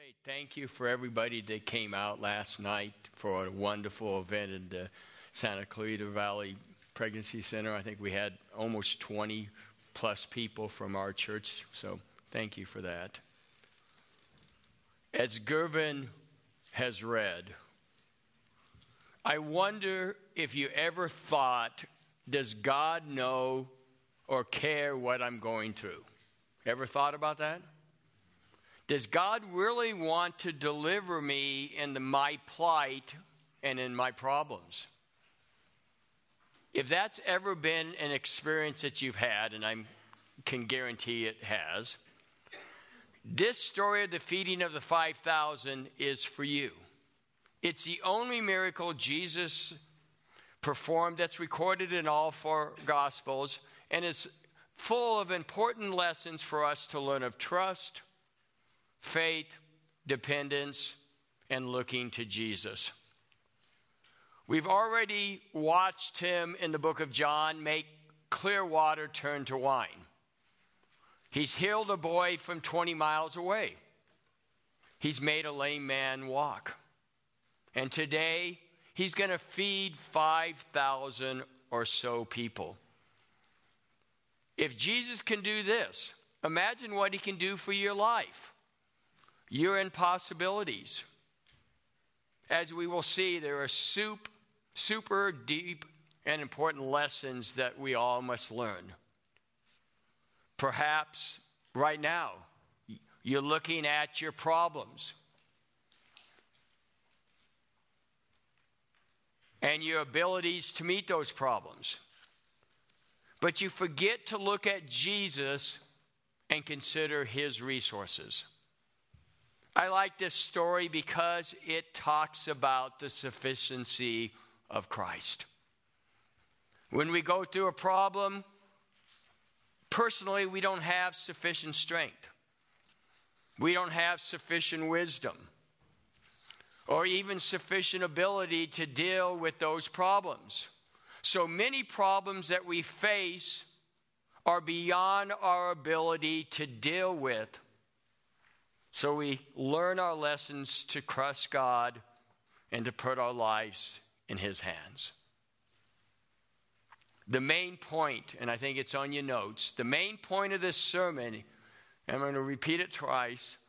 Hey, thank you for everybody that came out last night for a wonderful event in the Santa Clarita Valley Pregnancy Center. I think we had almost 20 plus people from our church, so thank you for that. As Gervin has read, I wonder if you ever thought, does God know or care what I'm going through? Ever thought about that? Does God really want to deliver me in my plight and in my problems? If that's ever been an experience that you've had, and I can guarantee it has, this story of the feeding of the 5,000 is for you. It's the only miracle Jesus performed that's recorded in all four Gospels, and it's full of important lessons for us to learn of trust, faith, dependence, and looking to Jesus. We've already watched him in the book of John make clear water turn to wine. He's healed a boy from 20 miles away. He's made a lame man walk. And today, he's going to feed 5,000 or so people. If Jesus can do this, imagine what he can do for your life. Your impossibilities. As we will see, there are super deep and important lessons that we all must learn. Perhaps right now, you're looking at your problems and your abilities to meet those problems. But you forget to look at Jesus and consider his resources. I like this story because it talks about the sufficiency of Christ. When we go through a problem, personally, we don't have sufficient strength. We don't have sufficient wisdom or even sufficient ability to deal with those problems. So many problems that we face are beyond our ability to deal with. So we learn our lessons to trust God and to put our lives in his hands. The main point, and I think it's on your notes, the main point of this sermon, and I'm going to repeat it twice,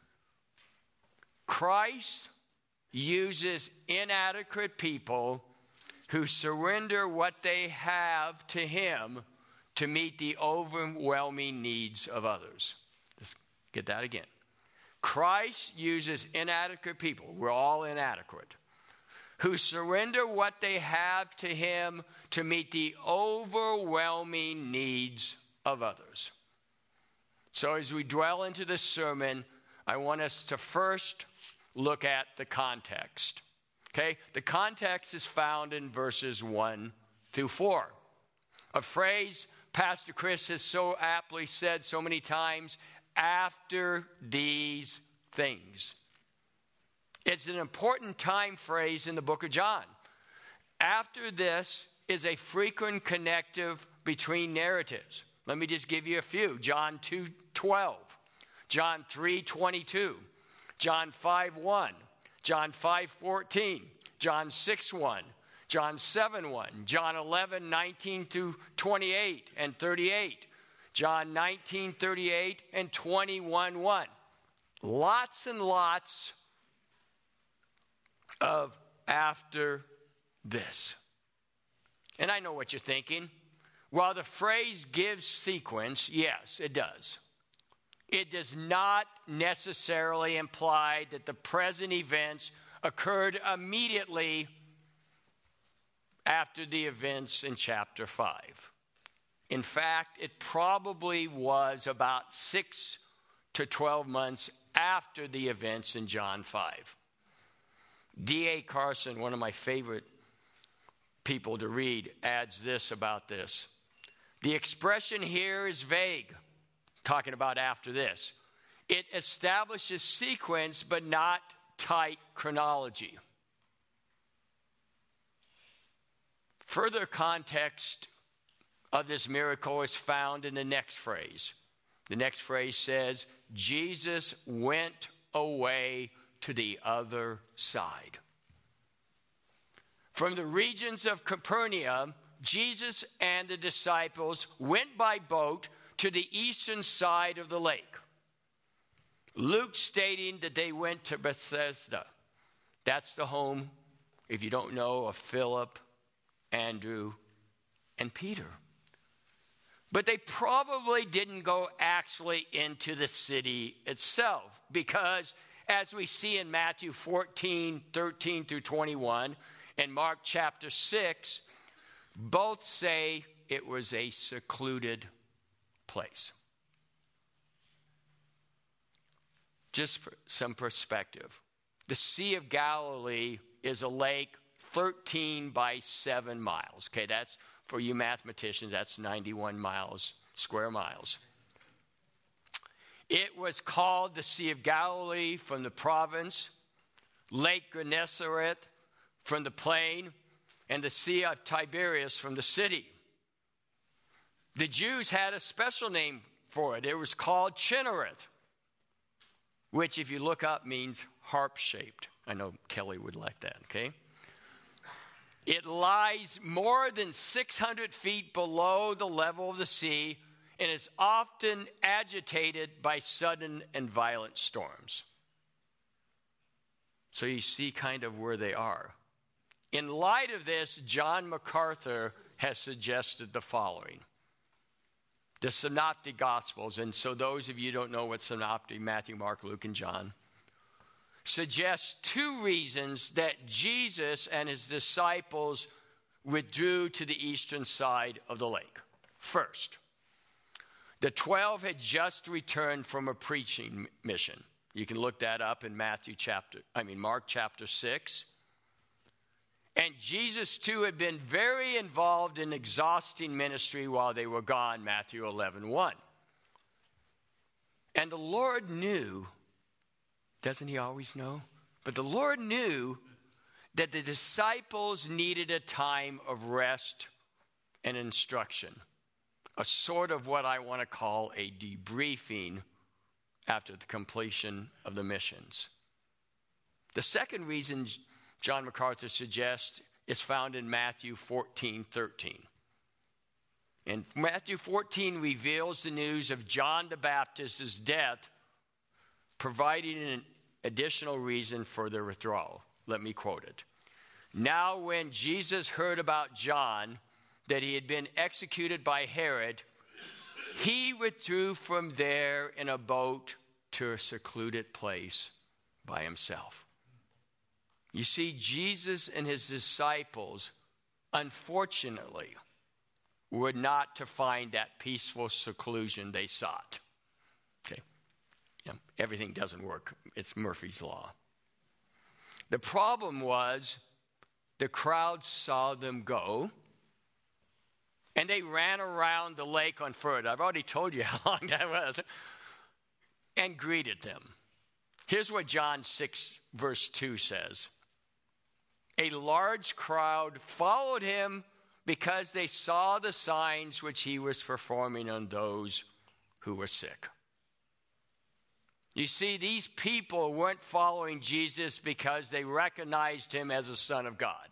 Christ uses inadequate people who surrender what they have to him to meet the overwhelming needs of others. Let's get that again. Christ uses inadequate people, we're all inadequate, who surrender what they have to him to meet the overwhelming needs of others. So as we dwell into this sermon, I want us to first look at the context. Okay? The context is found in verses 1 through 4. A phrase Pastor Chris has so aptly said so many times, after these things. It's an important time phrase in the book of John. After this is a frequent connective between narratives. Let me just give you a few. John 2:12, John 3:22, John 5:1, John 5:14, John 6:1, John 7:1, John 11:19-28 and 38, John 19:38 and 21:1. Lots and lots of after this. And I know what you're thinking. While the phrase gives sequence, yes, it does. It does not necessarily imply that the present events occurred immediately after the events in chapter 5. In fact, it probably was about 6 to 12 months after the events in John 5. D.A. Carson, one of my favorite people to read, adds this about this. The expression here is vague, talking about after this. It establishes sequence, but not tight chronology. Further context of this miracle is found in the next phrase. The next phrase says, Jesus went away to the other side. From the regions of Capernaum, Jesus and the disciples went by boat to the eastern side of the lake. Luke stating that they went to Bethsaida. That's the home, if you don't know, of Philip, Andrew, and Peter. But they probably didn't go actually into the city itself, because as we see in Matthew 14, 13 through 21, and Mark chapter 6, both say it was a secluded place. Just for some perspective, the Sea of Galilee is a lake 13 by 7 miles. Okay, that's, for you mathematicians, that's 91 square miles. It was called the Sea of Galilee from the province, Lake Gennesaret from the plain, and the Sea of Tiberias from the city. The Jews had a special name for it. It was called Chinnereth, which, if you look up, means harp-shaped. I know Kelly would like that, okay? It lies more than 600 feet below the level of the sea and is often agitated by sudden and violent storms. So you see kind of where they are. In light of this, John MacArthur has suggested the following. The Synoptic Gospels, and so those of you who don't know what Synoptic, Matthew, Mark, Luke, and John, suggest 2 reasons that Jesus and his disciples withdrew to the eastern side of the lake. First, the 12 had just returned from a preaching mission. You can look that up in Mark chapter 6. And Jesus, too, had been very involved in exhausting ministry while they were gone, Matthew 11:1. And the Lord knew, doesn't he always know? But the Lord knew that the disciples needed a time of rest and instruction, a sort of what I want to call a debriefing after the completion of the missions. The second reason John MacArthur suggests is found in Matthew 14:13. And Matthew 14 reveals the news of John the Baptist's death, providing an additional reason for their withdrawal. Let me quote it. Now when Jesus heard about John, that he had been executed by Herod, he withdrew from there in a boat to a secluded place by himself. You see, Jesus and his disciples, unfortunately, were not to find that peaceful seclusion they sought. Okay, everything doesn't work. It's Murphy's Law. The problem was the crowd saw them go, and they ran around the lake on foot. I've already told you how long that was, and greeted them. Here's what John 6, verse 2 says. A large crowd followed him because they saw the signs which he was performing on those who were sick. You see, these people weren't following Jesus because they recognized him as a Son of God.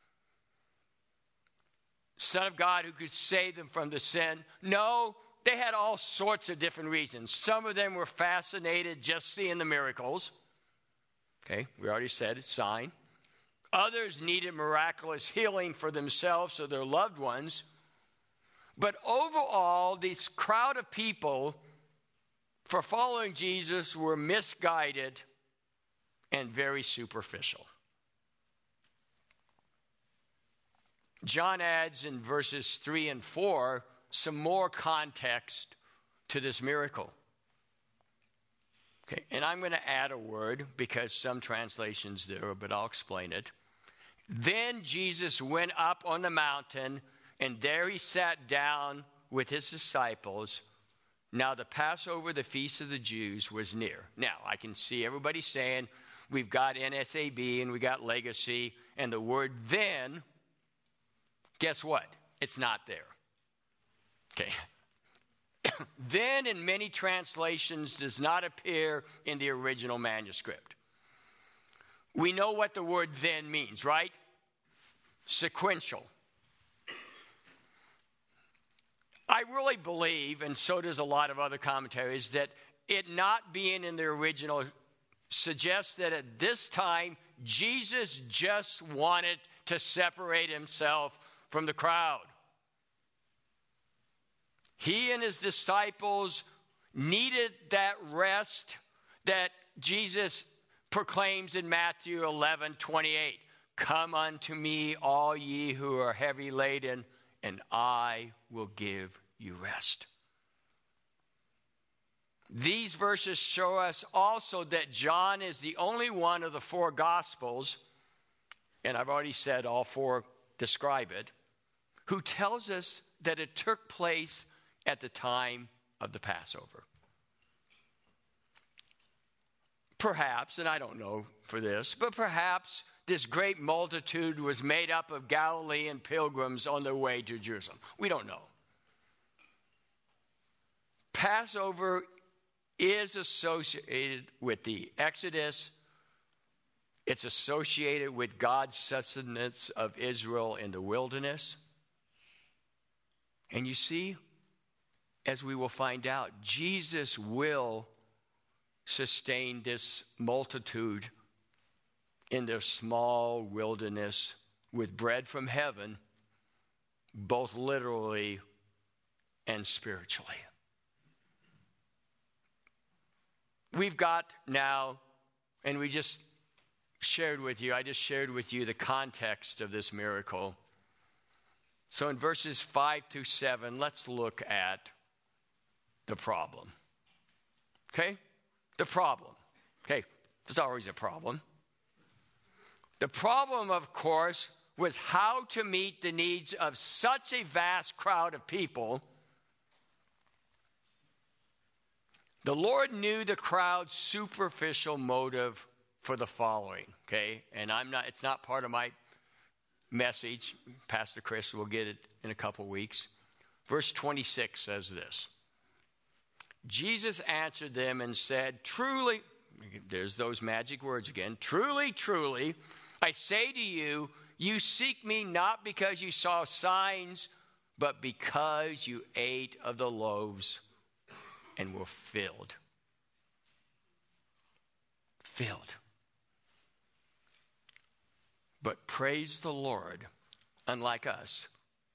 Son of God who could save them from the sin. No, they had all sorts of different reasons. Some of them were fascinated just seeing the miracles. Okay, we already said it's a sign. Others needed miraculous healing for themselves or their loved ones. But overall, this crowd of people for following Jesus were misguided and very superficial. John adds in verses 3 and 4 some more context to this miracle. Okay, and I'm going to add a word because some translations do, but I'll explain it. Then Jesus went up on the mountain, and there he sat down with his disciples. Now the Passover, the feast of the Jews, was near. Now I can see everybody saying, we've got NSAB and we got Legacy, and the word then, guess what? It's not there. Okay. Then in many translations does not appear in the original manuscript. We know what the word then means, right? Sequential. I really believe, and so does a lot of other commentaries, that it not being in the original suggests that at this time, Jesus just wanted to separate himself from the crowd. He and his disciples needed that rest that Jesus proclaims in Matthew 11:28. Come unto me, all ye who are heavy laden, and I will give you rest. These verses show us also that John is the only one of the four Gospels, and I've already said all four describe it, who tells us that it took place at the time of the Passover. Perhaps, and I don't know for this, but perhaps this great multitude was made up of Galilean pilgrims on their way to Jerusalem. We don't know. Passover is associated with the Exodus. It's associated with God's sustenance of Israel in the wilderness. And you see, as we will find out, Jesus will sustain this multitude in their small wilderness with bread from heaven, both literally and spiritually. We've got now, and I just shared with you the context of this miracle. So in verses 5-7, let's look at the problem. Okay? The problem. Okay, there's always a problem. The problem, of course, was how to meet the needs of such a vast crowd of people. The Lord knew the crowd's superficial motive for the following, okay? And it's not part of my message. Pastor Chris will get it in a couple weeks. Verse 26 says this. Jesus answered them and said, truly, there's those magic words again, truly, truly, I say to you, you seek me not because you saw signs, but because you ate of the loaves and were filled. Filled. But praise the Lord, unlike us,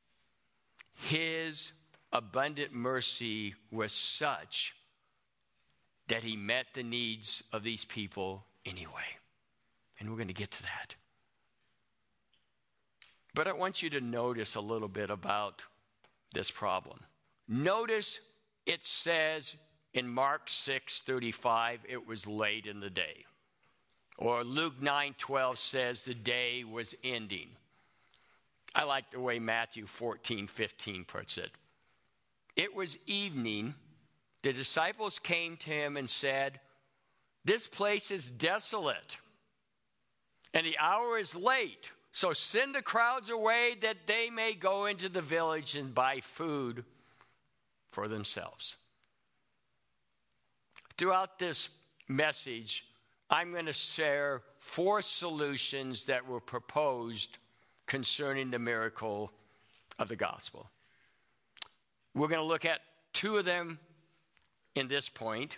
his abundant mercy was such that he met the needs of these people anyway. And we're going to get to that. But I want you to notice a little bit about this problem. Notice it says in Mark 6:35, it was late in the day. Or Luke 9:12 says the day was ending. I like the way Matthew 14:15 puts it. It was evening. The disciples came to him and said, this place is desolate, and the hour is late. So send the crowds away that they may go into the village and buy food for themselves. Throughout this message, I'm going to share 4 solutions that were proposed concerning the miracle of the gospel. We're going to look at 2 of them in this point.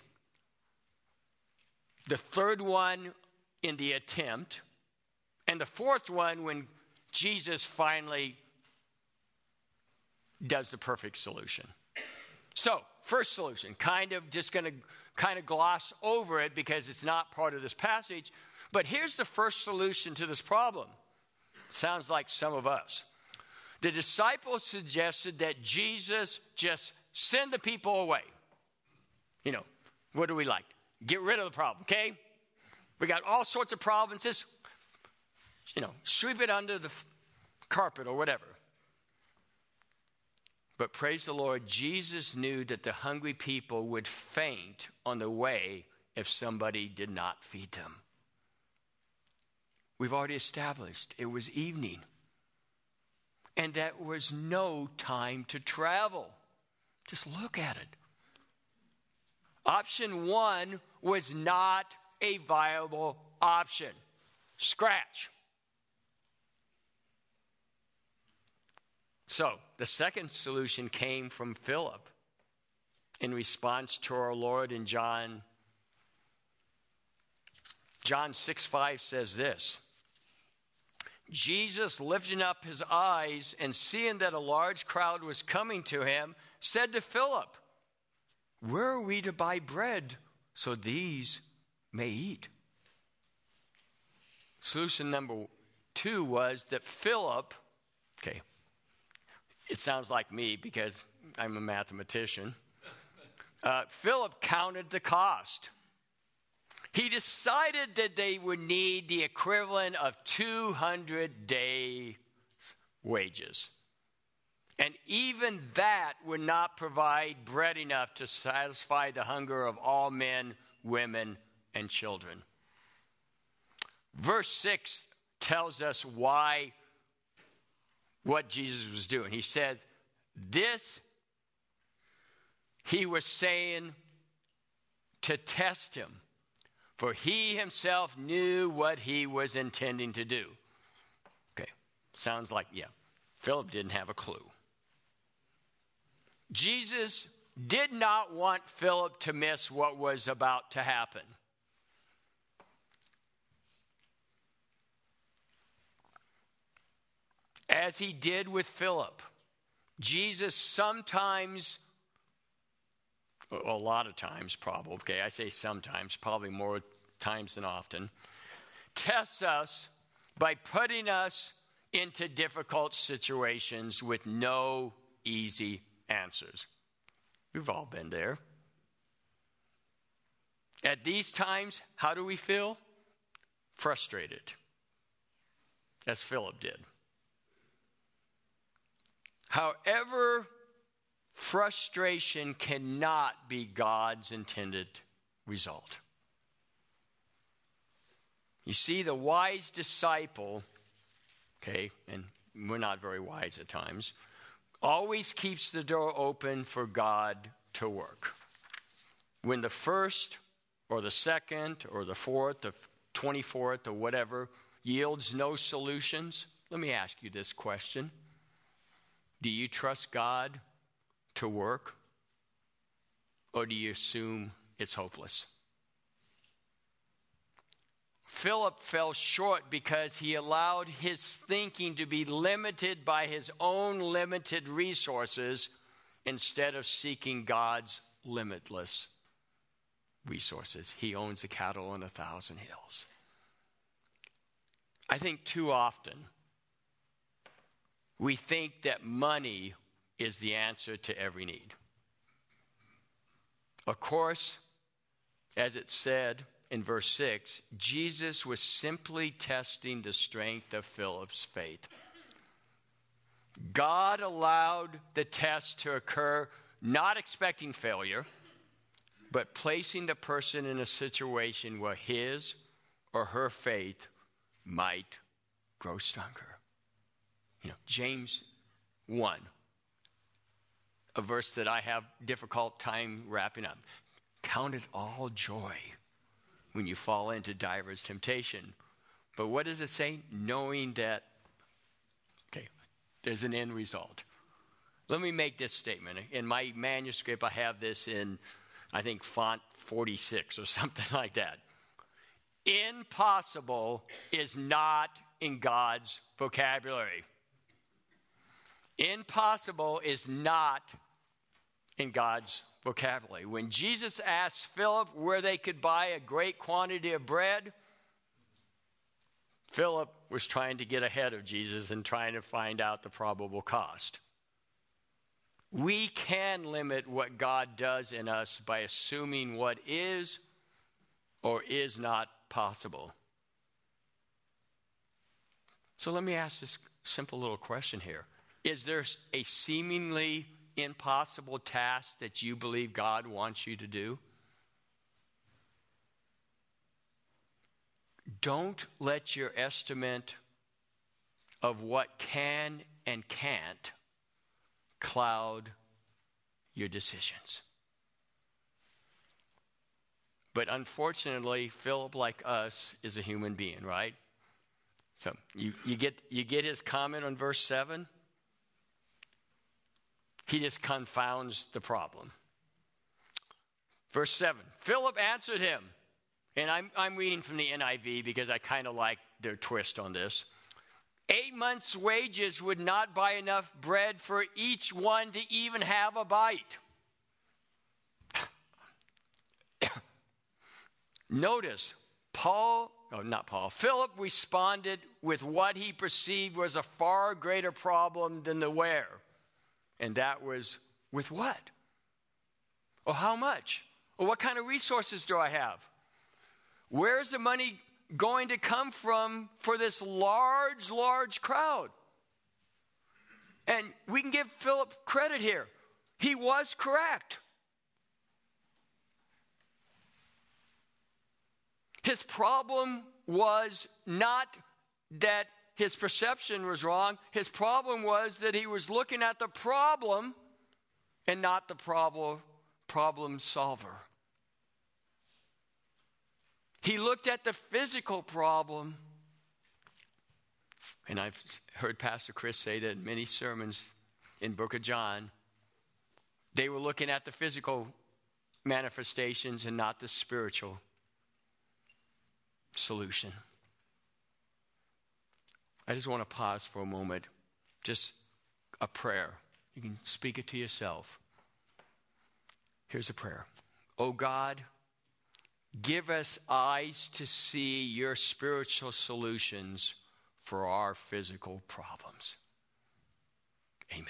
The third one in the attempt. And the fourth one when Jesus finally does the perfect solution. So, first solution, just going to gloss over it because it's not part of this passage. But here's the first solution to this problem. Sounds like some of us. The disciples suggested that Jesus just send the people away. You know, what do we like? Get rid of the problem, okay? We got all sorts of problems. Just, sweep it under the carpet or whatever. But praise the Lord, Jesus knew that the hungry people would faint on the way if somebody did not feed them. We've already established it was evening. And that was no time to travel. Just look at it. Option 1 was not a viable option. scratch. So the second solution came from Philip in response to our Lord in John 6:5 says this. Jesus, lifting up his eyes and seeing that a large crowd was coming to him, said to Philip, "Where are we to buy bread so these may eat?" Solution number 2 was that Philip, it sounds like me because I'm a mathematician. Philip counted the cost. He decided that they would need the equivalent of 200 days' wages. And even that would not provide bread enough to satisfy the hunger of all men, women, and children. Verse 6 tells us what Jesus was doing. He said, this he was saying to test him, for he himself knew what he was intending to do. Sounds like, Philip didn't have a clue. Jesus did not want Philip to miss what was about to happen. As he did with Philip, Jesus sometimes, a lot of times probably, I say sometimes, probably more times than often, tests us by putting us into difficult situations with no easy answers. We've all been there. At these times, how do we feel? Frustrated, as Philip did. However, frustration cannot be God's intended result. You see, the wise disciple, and we're not very wise at times, always keeps the door open for God to work. When the first or the second or the fourth, the 24th or whatever yields no solutions, let me ask you this question. Do you trust God to work, or do you assume it's hopeless? Philip fell short because he allowed his thinking to be limited by his own limited resources instead of seeking God's limitless resources. He owns the cattle on 1,000 hills. I think too often we think that money is the answer to every need. Of course, as it said in verse 6, Jesus was simply testing the strength of Philip's faith. God allowed the test to occur, not expecting failure, but placing the person in a situation where his or her faith might grow stronger. James 1, a verse that I have difficult time wrapping up. Count it all joy when you fall into diverse temptation. But what does it say? Knowing that, there's an end result. Let me make this statement. In my manuscript, I have this in, I think, font 46 or something like that. Impossible is not in God's vocabulary. Impossible is not in God's vocabulary. When Jesus asked Philip where they could buy a great quantity of bread, Philip was trying to get ahead of Jesus and trying to find out the probable cost. We can limit what God does in us by assuming what is or is not possible. So let me ask this simple little question here. Is there a seemingly impossible task that you believe God wants you to do? Don't let your estimate of what can and can't cloud your decisions. But unfortunately, Philip, like us, is a human being, right? So you get his comment on verse 7? He just confounds the problem. Verse 7, Philip answered him, and I'm reading from the NIV because I kind of like their twist on this. 8 months' wages would not buy enough bread for each one to even have a bite. Notice, Philip responded with what he perceived was a far greater problem than the where. And that was with what? Or how much? Or what kind of resources do I have? Where's the money going to come from for this large crowd? And we can give Philip credit here. He was correct. His problem was not that his perception was wrong. His problem was that he was looking at the problem and not the problem solver. He looked at the physical problem, and I've heard Pastor Chris say that in many sermons in Book of John. They were looking at the physical manifestations and not the spiritual solution. I just want to pause for a moment. Just a prayer. You can speak it to yourself. Here's a prayer. Oh God, give us eyes to see your spiritual solutions for our physical problems. Amen.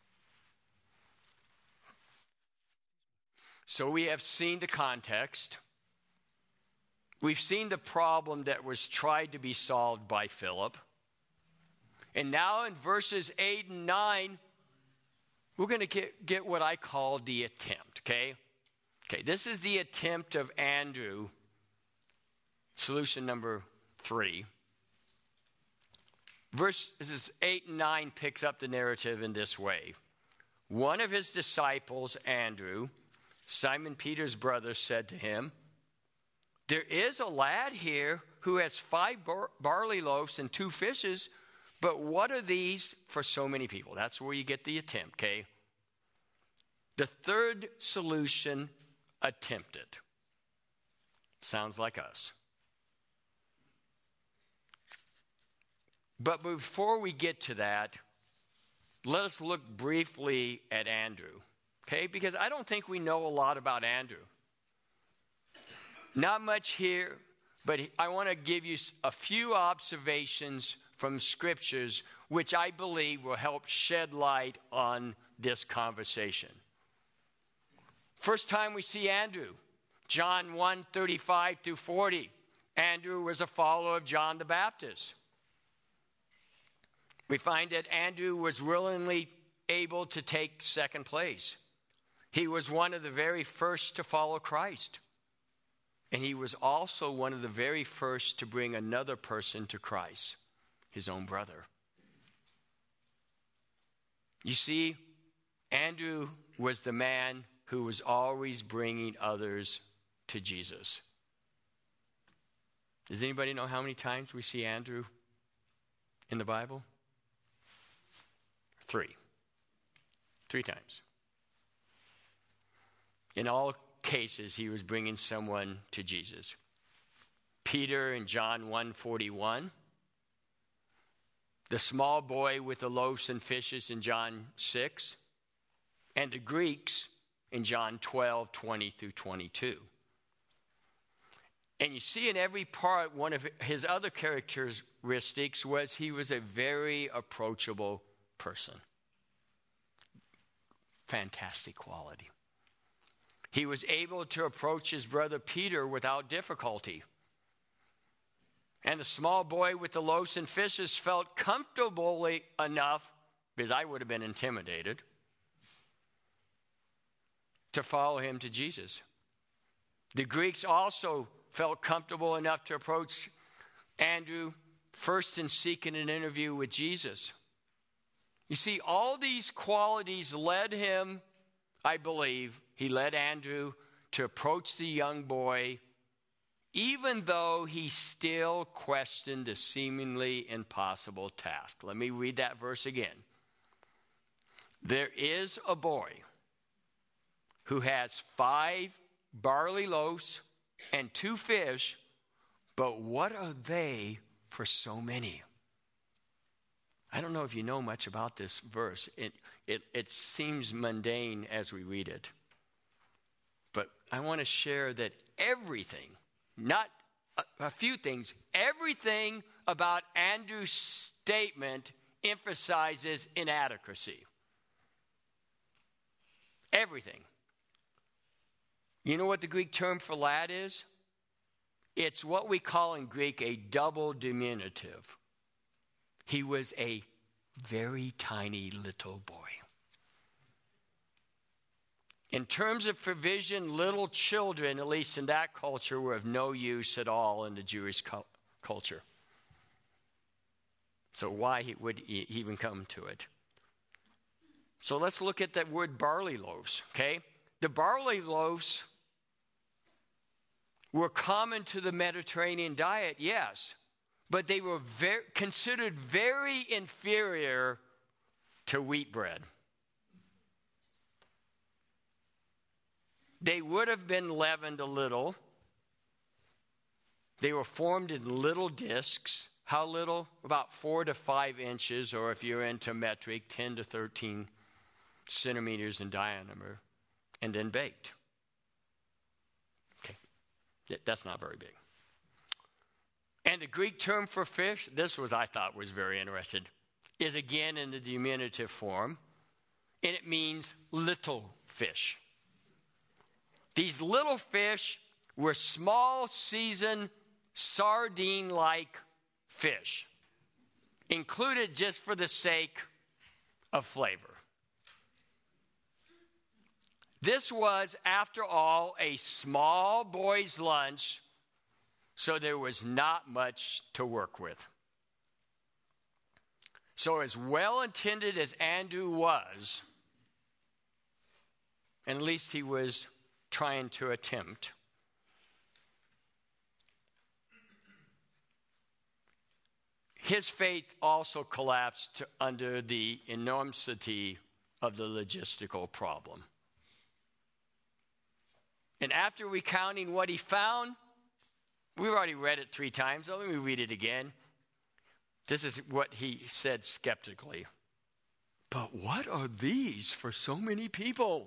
So we have seen the context. We've seen the problem that was tried to be solved by Philip. And now in verses 8 and 9, we're going to get what I call the attempt, okay? Okay, this is the attempt of Andrew, solution number 3. Verses 8 and 9 picks up the narrative in this way. One of his disciples, Andrew, Simon Peter's brother, said to him, there is a lad here who has 5 barley loaves and 2 fishes, but what are these for so many people? That's where you get the attempt, okay? The third solution, attempted. Sounds like us. But before we get to that, let us look briefly at Andrew, okay? Because I don't think we know a lot about Andrew. Not much here, but I want to give you a few observations from scriptures which I believe will help shed light on this conversation. First time we see Andrew, John 1:35-40. Andrew was a follower of John the Baptist. We find that Andrew was willingly able to take second place. He was one of the very first to follow Christ. And he was also one of the very first to bring another person to Christ, his own brother. You see, Andrew was the man who was always bringing others to Jesus. Does anybody know how many times we see Andrew in the Bible? 3. 3 times. In all cases, he was bringing someone to Jesus. Peter in John 1:41. The small boy with the loaves and fishes in John 6. And the Greeks in John 12:20-22. And you see in every part, one of his other characteristics was he was a very approachable person. Fantastic quality. He was able to approach his brother Peter without difficulty. And the small boy with the loaves and fishes felt comfortably enough, because I would have been intimidated, to follow him to Jesus. The Greeks also felt comfortable enough to approach Andrew first in seeking an interview with Jesus. You see, all these qualities led him, I believe, he led Andrew to approach the young boy even though he still questioned the seemingly impossible task. Let me read that verse again. There is a boy who has 5 barley loaves and 2 fish, but what are they for so many? I don't know if you know much about this verse. It seems mundane as we read it. But I want to share that everything, not a few things, everything about Andrew's statement emphasizes inadequacy. Everything. You know what the Greek term for lad is? It's what we call in Greek a double diminutive. He was a very tiny little boy. In terms of provision, little children, at least in that culture, were of no use at all in the Jewish culture. So why would he even come to it? So let's look at that word barley loaves, okay? The barley loaves were common to the Mediterranean diet, yes, but they were considered very inferior to wheat bread. They would have been leavened a little. They were formed in little discs. How little? About 4 to 5 inches, or if you're into metric, 10 to 13 centimeters in diameter, and then baked. Okay, that's not very big. And the Greek term for fish, this was, I thought, was very interesting, is again in the diminutive form, and it means little fish. These little fish were small, seasoned, sardine-like fish, included just for the sake of flavor. This was, after all, a small boy's lunch, so there was not much to work with. So as well-intended as Andrew was, and at least he was trying to attempt, his faith also collapsed under the enormity of the logistical problem. And after recounting what he found, we've already read it 3 times, so let me read it again. This is what he said skeptically. But what are these for so many people?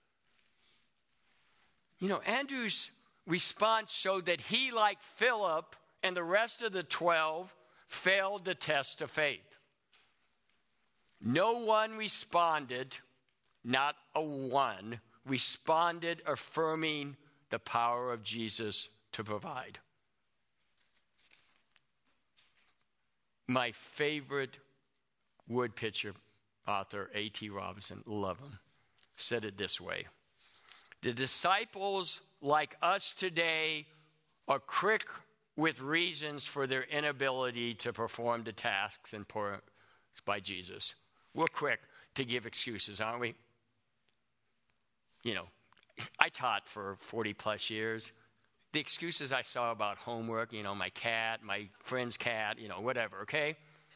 You know, Andrew's response showed that he, like Philip and the rest of the 12, failed the test of faith. No one responded, not a one, responded affirming the power of Jesus to provide. My favorite word picture author, A.T. Robinson, love him, said it this way. The disciples, like us today, are quick with reasons for their inability to perform the tasks imposed by Jesus. We're quick to give excuses, aren't we? You know, I taught for 40 plus years. The excuses I saw about homework, you know, my cat, my friend's cat, you know, whatever, okay?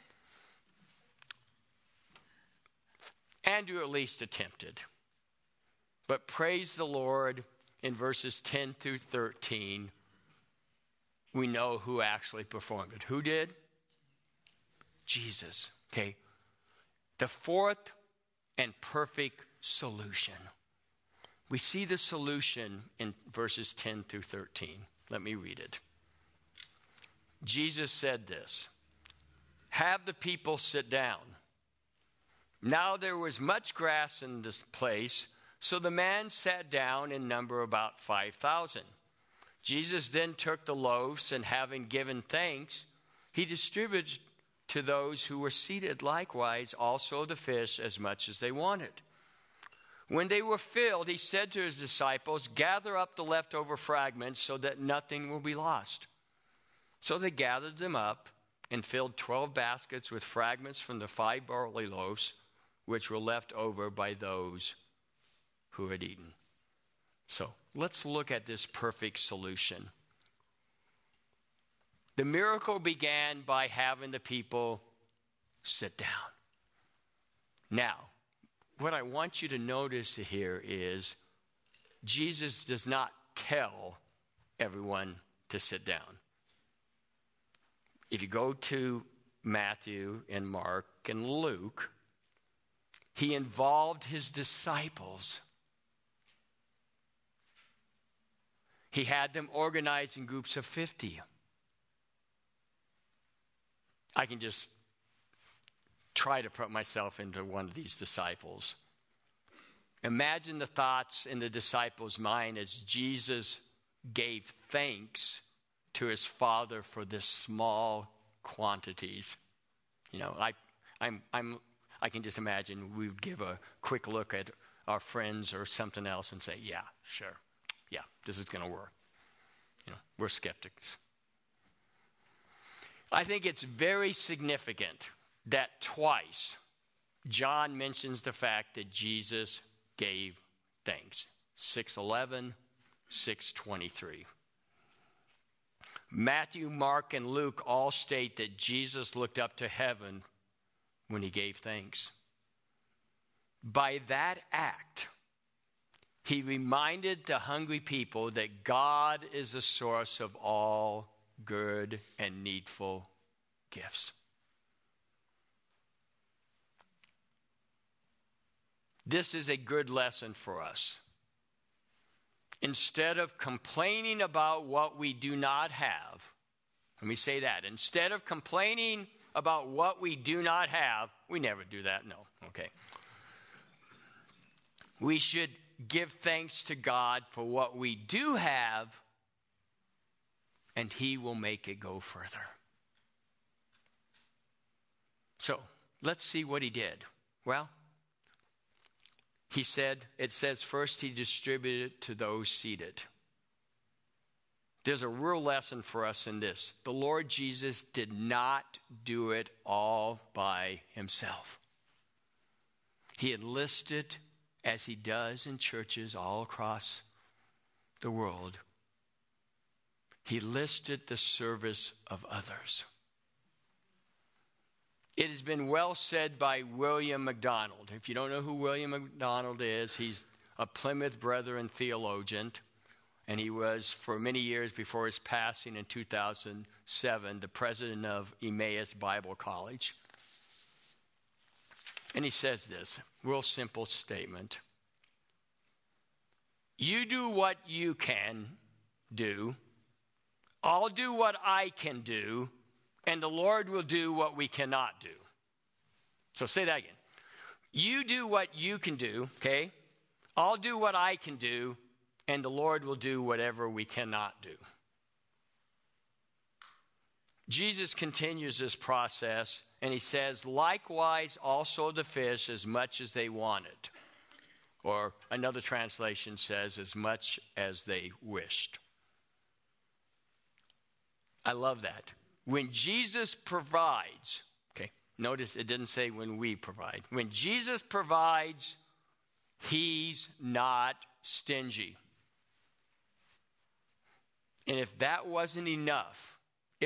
Andrew at least attempted. But praise the Lord, in verses 10 through 13, we know who actually performed it. Who did? Jesus, okay? The fourth and perfect solution. We see the solution in verses 10 through 13. Let me read it. Jesus said this, "Have the people sit down." Now there was much grass in this place, so the man sat down in number about 5,000. Jesus then took the loaves, and having given thanks, he distributed to those who were seated, likewise also the fish as much as they wanted. When they were filled, he said to his disciples, "Gather up the leftover fragments so that nothing will be lost." So they gathered them up and filled 12 baskets with fragments from the 5 barley loaves, which were left over by those who had eaten. So let's look at this perfect solution. The miracle began by having the people sit down. Now, what I want you to notice here is Jesus does not tell everyone to sit down. If you go to Matthew and Mark and Luke, he involved his disciples. He had them organized in groups of 50. I can just try to put myself into one of these disciples. Imagine the thoughts in the disciples' mind as Jesus gave thanks to his Father for this small quantities. You know, I can just imagine we would give a quick look at our friends or something else and say, yeah, sure. Yeah, this is going to work. You know, we're skeptics. I think it's very significant that twice John mentions the fact that Jesus gave thanks. 6:11, 6:23. Matthew, Mark, and Luke all state that Jesus looked up to heaven when he gave thanks. By that act, he reminded the hungry people that God is the source of all good and needful gifts. This is a good lesson for us. Instead of complaining about what we do not have, let me say that. Instead of complaining about what we do not have, we never do that, no, okay. We should give thanks to God for what we do have, and he will make it go further. So, let's see what he did. Well, it says first he distributed it to those seated. There's a real lesson for us in this. The Lord Jesus did not do it all by himself. He enlisted, as he does in churches all across the world, he listed the service of others. It has been well said by William MacDonald. If you don't know who William MacDonald is, he's a Plymouth Brethren theologian, and he was, for many years before his passing in 2007, the president of Emmaus Bible College. And he says this, real simple statement. You do what you can do. I'll do what I can do. And the Lord will do what we cannot do. So say that again. You do what you can do, okay? I'll do what I can do, and the Lord will do whatever we cannot do. Jesus continues this process, and he says, likewise also the fish as much as they wanted. Or another translation says, as much as they wished. I love that. When Jesus provides, okay, notice it didn't say when we provide. When Jesus provides, he's not stingy. And if that wasn't enough,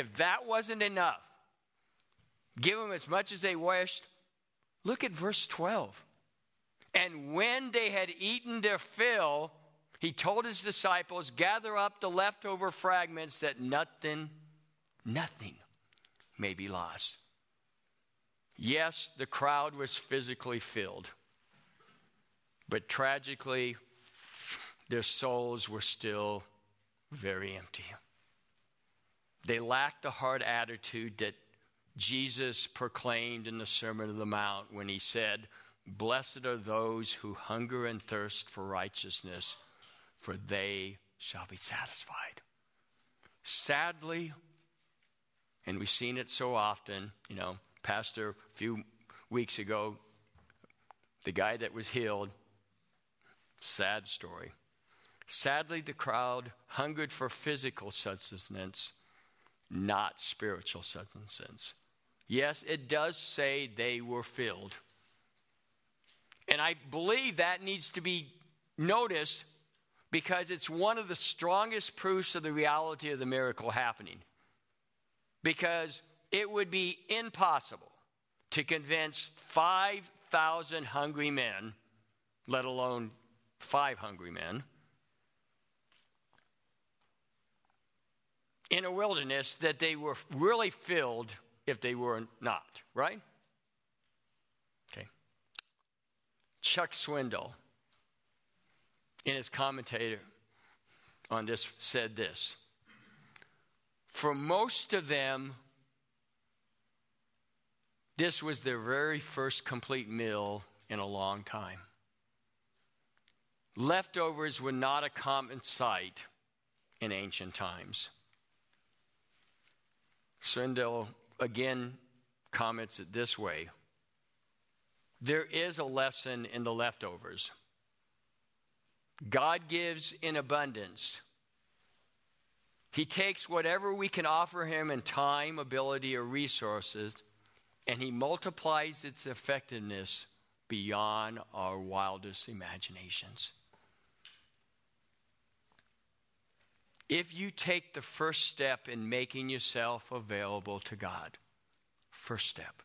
give them as much as they wished. Look at verse 12. And when they had eaten their fill, he told his disciples, gather up the leftover fragments that nothing may be lost. Yes, the crowd was physically filled, but tragically, their souls were still very empty. They lacked the hard attitude that Jesus proclaimed in the Sermon on the Mount when he said, blessed are those who hunger and thirst for righteousness, for they shall be satisfied. Sadly, and we've seen it so often, Pastor, a few weeks ago, the guy that was healed, sad story. Sadly, the crowd hungered for physical sustenance, not spiritual sustenance. Yes, it does say they were filled. And I believe that needs to be noticed because it's one of the strongest proofs of the reality of the miracle happening. because it would be impossible to convince 5,000 hungry men, let alone 5 hungry men, in a wilderness that they were really filled if they were not, right? Okay. Chuck Swindoll, in his commentary on this, said this: for most of them, this was their very first complete meal in a long time. Leftovers were not a common sight in ancient times. Swindoll again comments it this way: there is a lesson in the leftovers. God gives in abundance. He takes whatever we can offer him in time, ability, or resources, and he multiplies its effectiveness beyond our wildest imaginations. If you take the first step in making yourself available to God, first step,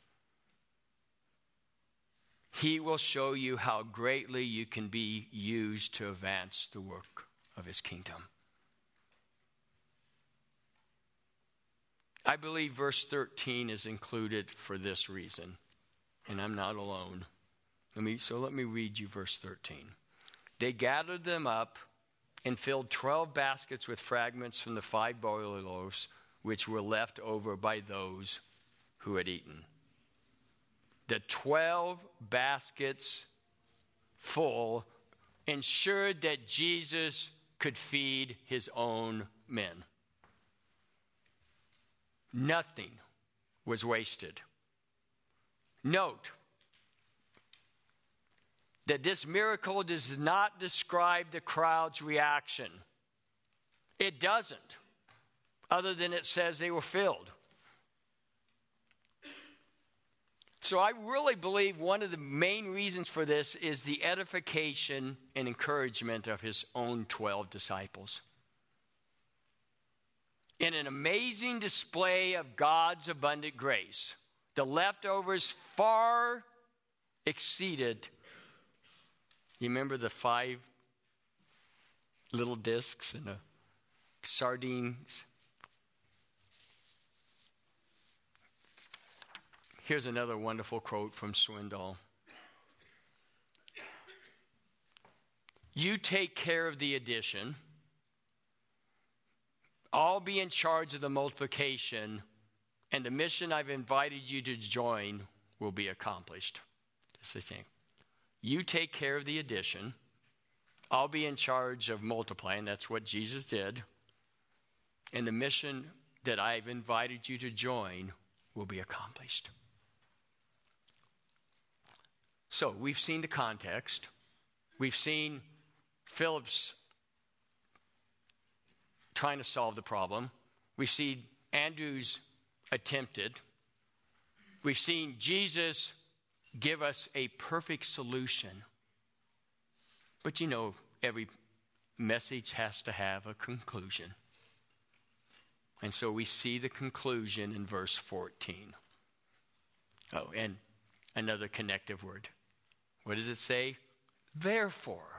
he will show you how greatly you can be used to advance the work of his kingdom. I believe verse 13 is included for this reason, and I'm not alone. Let me read you verse 13. They gathered them up and filled 12 baskets with fragments from the 5 barley loaves, which were left over by those who had eaten. The 12 baskets full ensured that Jesus could feed his own men. Nothing was wasted. Note that this miracle does not describe the crowd's reaction. It doesn't, other than it says they were filled. So I really believe one of the main reasons for this is the edification and encouragement of his own 12 disciples. In an amazing display of God's abundant grace, the leftovers far exceeded. You remember the 5 little discs and the sardines? Here's another wonderful quote from Swindoll. You take care of the addition. I'll be in charge of the multiplication, and the mission I've invited you to join will be accomplished. That's the thing. You take care of the addition. I'll be in charge of multiplying. That's what Jesus did. And the mission that I've invited you to join will be accomplished. So we've seen the context. We've seen Philip's trying to solve the problem. We've seen Andrew's attempted. We've seen Jesus give us a perfect solution. But you know, every message has to have a conclusion. And so we see the conclusion in verse 14. Oh, and another connective word. What does it say? Therefore.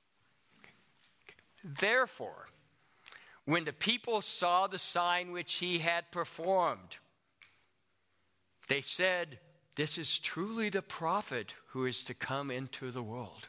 Therefore, when the people saw the sign which he had performed, they said, this is truly the prophet who is to come into the world.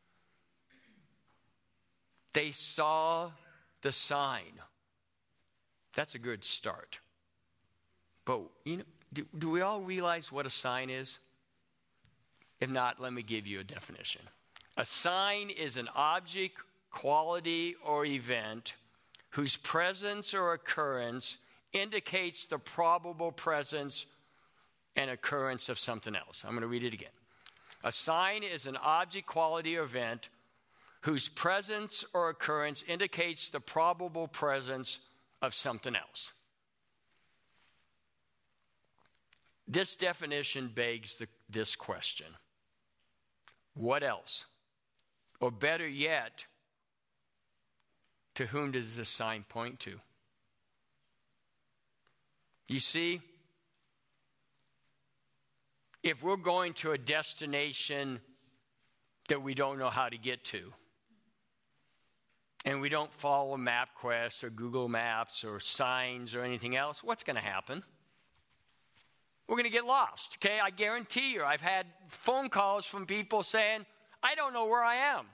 They saw the sign. That's a good start. But you know, do we all realize what a sign is? If not, let me give you a definition. A sign is an object, quality, or event whose presence or occurrence indicates the probable presence and occurrence of something else. I'm going to read it again. A sign is an object, quality, or event whose presence or occurrence indicates the probable presence of something else. This definition begs this question. What else? Or better yet, to whom does this sign point to? You see, if we're going to a destination that we don't know how to get to, and we don't follow MapQuest or Google Maps or signs or anything else, what's going to happen? We're going to get lost, okay? I guarantee you. I've had phone calls from people saying, I don't know where I am.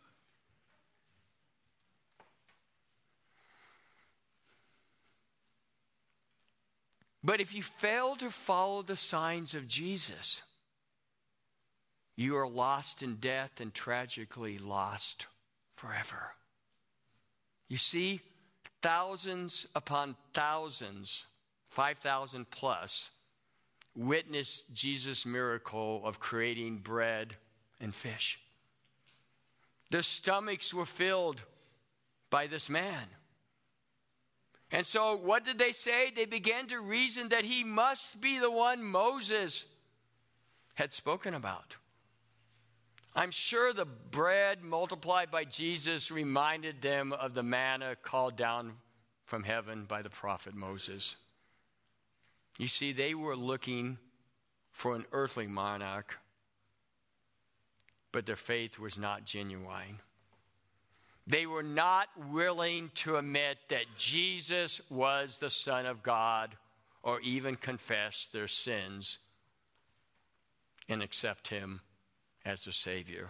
But if you fail to follow the signs of Jesus, you are lost in death and tragically lost forever. You see, thousands upon thousands, 5,000 plus, witnessed Jesus' miracle of creating bread and fish. Their stomachs were filled by this man. And so what did they say? They began to reason that he must be the one Moses had spoken about. I'm sure the bread multiplied by Jesus reminded them of the manna called down from heaven by the prophet Moses. You see, they were looking for an earthly monarch, but their faith was not genuine. They were not willing to admit that Jesus was the Son of God or even confess their sins and accept him as their Savior.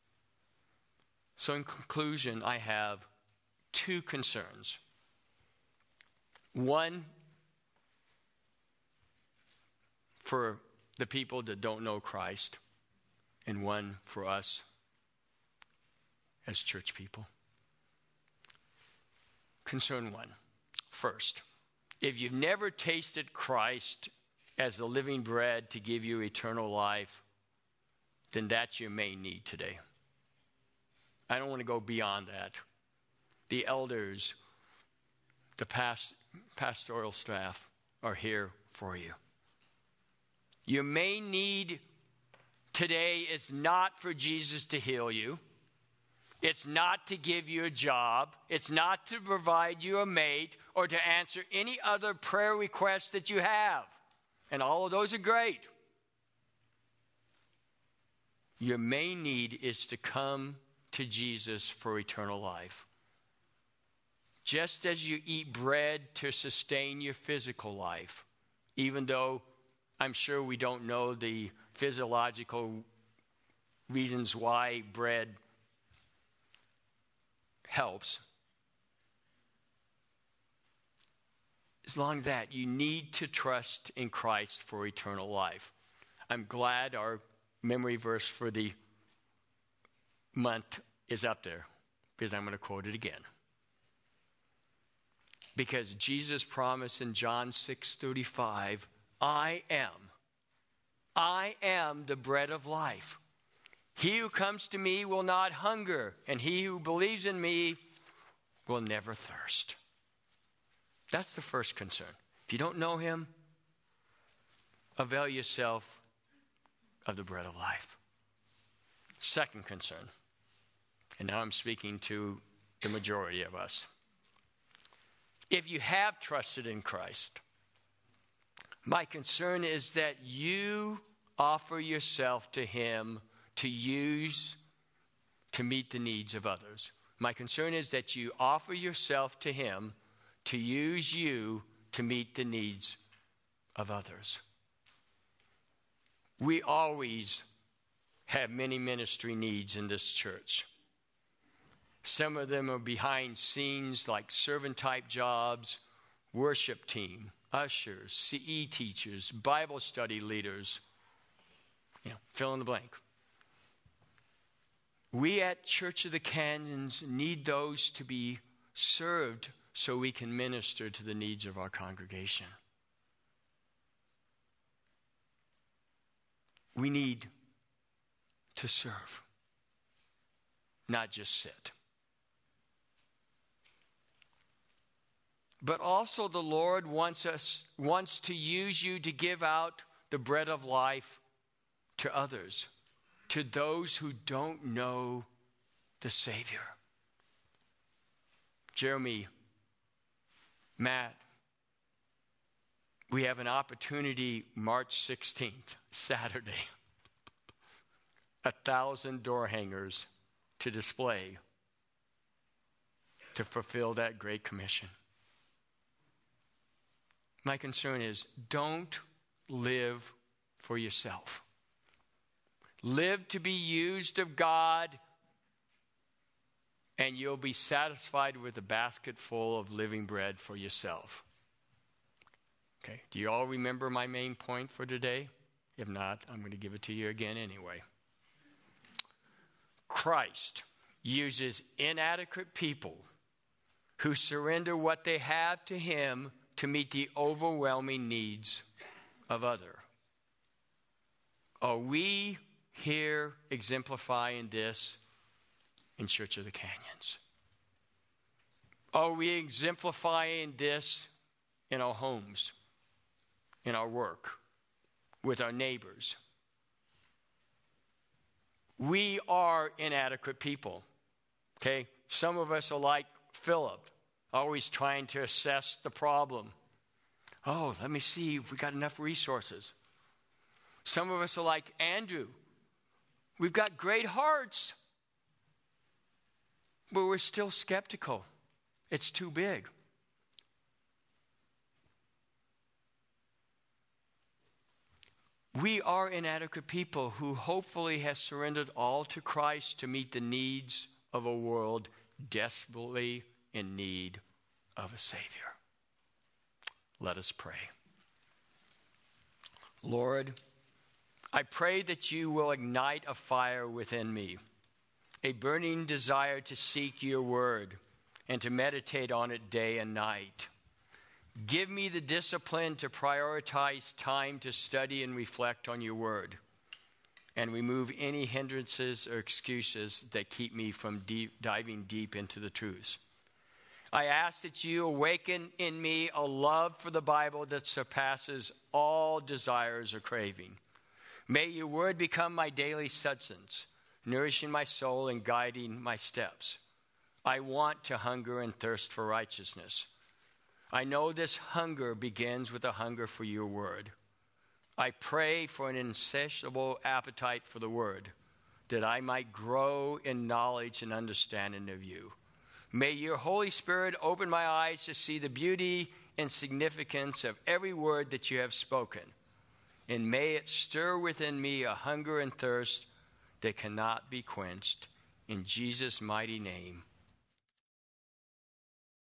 So in conclusion, I have two concerns. One, for the people that don't know Christ, and one for us as church people. Concern one. First, if you've never tasted Christ as the living bread to give you eternal life, then that's your main need today. I don't want to go beyond that. The elders, the pastoral staff are here for you. Your main need today is not for Jesus to heal you. It's not to give you a job. It's not to provide you a mate or to answer any other prayer requests that you have. And all of those are great. Your main need is to come to Jesus for eternal life. Just as you eat bread to sustain your physical life, even though I'm sure we don't know the physiological reasons why bread helps. As long as that, you need to trust in Christ for eternal life. I'm glad our memory verse for the month is up there, because I'm going to quote it again. Because Jesus promised in John 6:35, I am the bread of life. He who comes to me will not hunger, and he who believes in me will never thirst. That's the first concern. If you don't know him, avail yourself of the bread of life. Second concern, and now I'm speaking to the majority of us. If you have trusted in Christ, my concern is that you offer yourself to him to use to meet the needs of others. My concern is that you offer yourself to him to use you to meet the needs of others. We always have many ministry needs in this church. Some of them are behind scenes like servant-type jobs, worship team, ushers, CE teachers, Bible study leaders, fill in the blank. We at Church of the Canyons need those to be served so we can minister to the needs of our congregation. We need to serve, not just sit. But also the Lord wants to use you to give out the bread of life to others, to those who don't know the Savior. Jeremy, Matt, we have an opportunity March 16th, Saturday, 1,000 door hangers to display to fulfill that great commission. My concern is don't live for yourself. Live to be used of God, and you'll be satisfied with a basket full of living bread for yourself. Okay, do you all remember my main point for today? If not, I'm going to give it to you again anyway. Christ uses inadequate people who surrender what they have to him to meet the overwhelming needs of others. Are we here exemplifying this in Church of the Canyons? Are we exemplifying this in our homes, in our work, with our neighbors? We are inadequate people, okay? Some of us are like Philip, always trying to assess the problem. Oh, let me see if we got enough resources. Some of us are like Andrew. We've got great hearts, but we're still skeptical. It's too big. We are inadequate people who hopefully have surrendered all to Christ to meet the needs of a world desperately in need of a Savior. Let us pray. Lord, I pray that you will ignite a fire within me, a burning desire to seek your word and to meditate on it day and night. Give me the discipline to prioritize time to study and reflect on your word, and remove any hindrances or excuses that keep me from diving deep into the truths. I ask that you awaken in me a love for the Bible that surpasses all desires or craving. May your word become my daily substance, nourishing my soul and guiding my steps. I want to hunger and thirst for righteousness. I know this hunger begins with a hunger for your word. I pray for an insatiable appetite for the word, that I might grow in knowledge and understanding of you. May your Holy Spirit open my eyes to see the beauty and significance of every word that you have spoken. And may it stir within me a hunger and thirst that cannot be quenched. In Jesus' mighty name,